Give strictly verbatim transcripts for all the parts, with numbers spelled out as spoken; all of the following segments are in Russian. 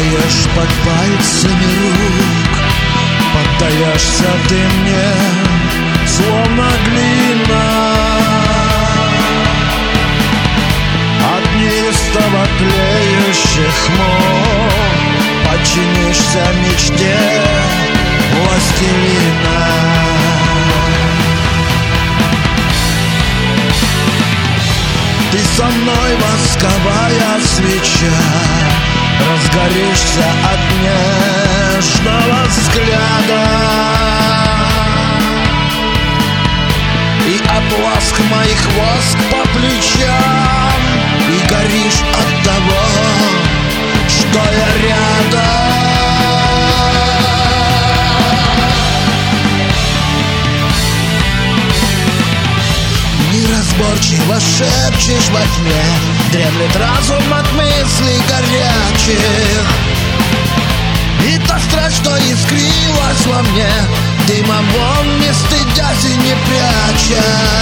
Таешь под пальцами рук, поддаешься ты мне, словно глина. От неистово тлеющих мук подчинишься мечте властелина. Ты со мной восковая свеча, разгоришься от нежного взгляда, и от ласк моих воск по плечам, и горишь от того, что я рядом. Неразборчиво шепчешь во тьме, дремлет разум от мыслей горячих. И та страсть, что искрилась во мне, дымом вон не стыдясь и не прячась.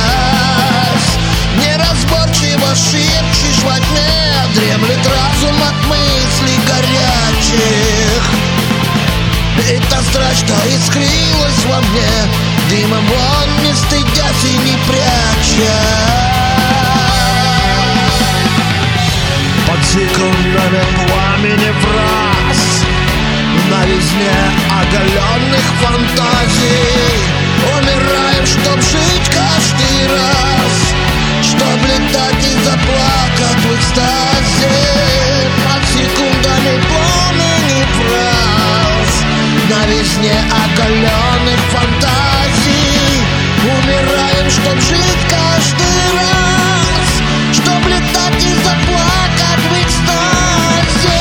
Неразборчиво шепчешь во тьме, дремлет разум от мыслей горячих. И та страсть, что искрилась во мне, дымом вон не стыдясь и не прячась. Под секундами пламени фраз, на весне оголенных фантазий, умираем, чтоб жить каждый раз, чтоб летать и заплакать в экстазе. Под секундами пламени фраз, на весне оголенных фантазий, умираем, чтоб жить каждый раз, чтоб летать и заплакать в экстазе.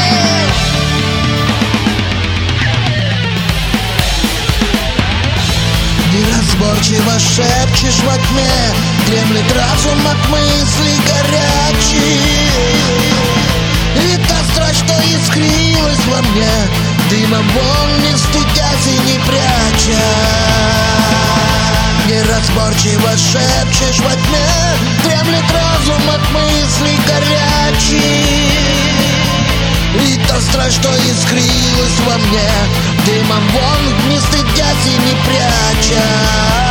Неразборчиво шепчешь во тьме, дремлет разум от мыслей горячих. И та страсть, что искрилась во мне, дымом вон не стыдясь и не прячась. Неразборчиво шепчешь во тьме, дремлет разум от мыслей горячих. И та страсть, что искрилась во мне, дымом вон не стыдясь и не прячась.